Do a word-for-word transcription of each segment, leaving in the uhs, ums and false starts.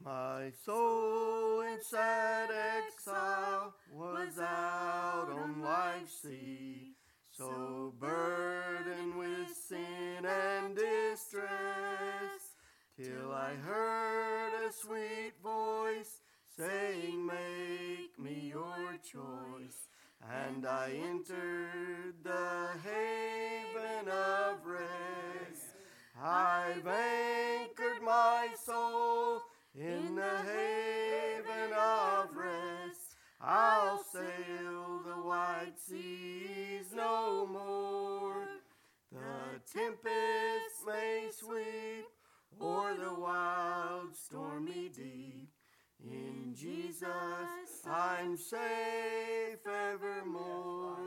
My soul in sad exile was out on life's sea, so burdened with sin and distress, till I heard a sweet voice saying, make me your choice. And I entered the haven of rest. I've anchored my soul in the haven of rest. I'll sail the wide seas no more. The tempest may sweep o'er the wild stormy deep. In Jesus I'm safe evermore.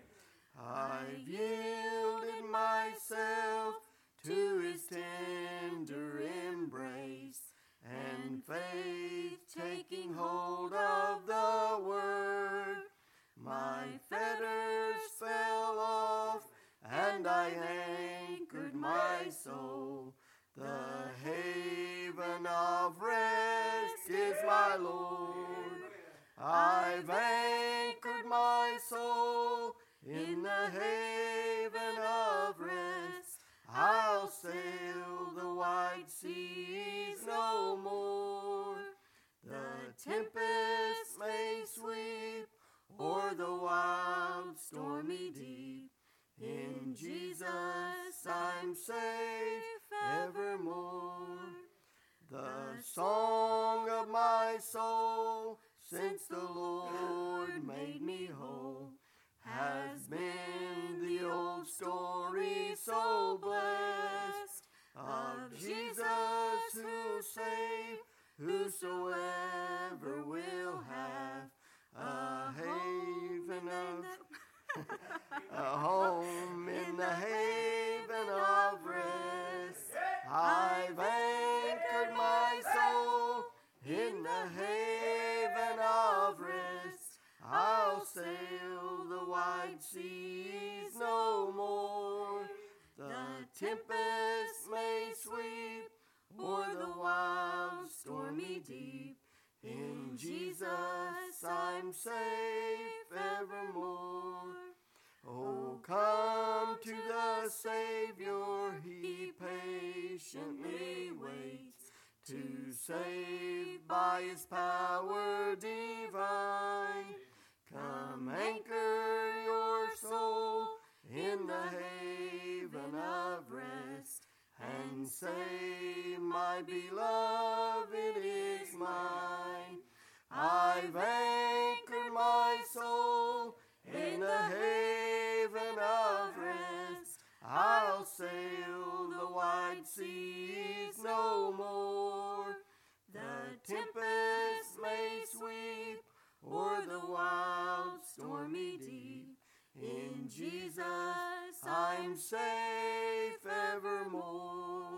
I've yielded myself to his tender embrace, and faith taking hold of the word, my fetters fell off, and I anchored my soul. The haven of rest is my Lord. I've anchored my soul in the haven of rest. I'll sail the wide seas no more. The tempest may sweep o'er the wild stormy deep. In Jesus I'm safe evermore. The song of my soul, since the Lord made me whole, has been the old story so blessed, of Jesus who saved whosoever will have a haven of a home in the haven of rest. I've anchored my soul in the haven of rest. I'll sail the wide seas no more. The tempest may sweep o'er the wild stormy deep. In Jesus I'm safe evermore. Oh, come to the Savior, he patiently waits, to save by his power divine. Come anchor your soul in the haven of rest, and say, my beloved is mine. I've anchored my soul in the haven of rest. I'll sail the wide seas no more. The tempest may sweep o'er the wild stormy deep. In Jesus I'm safe evermore.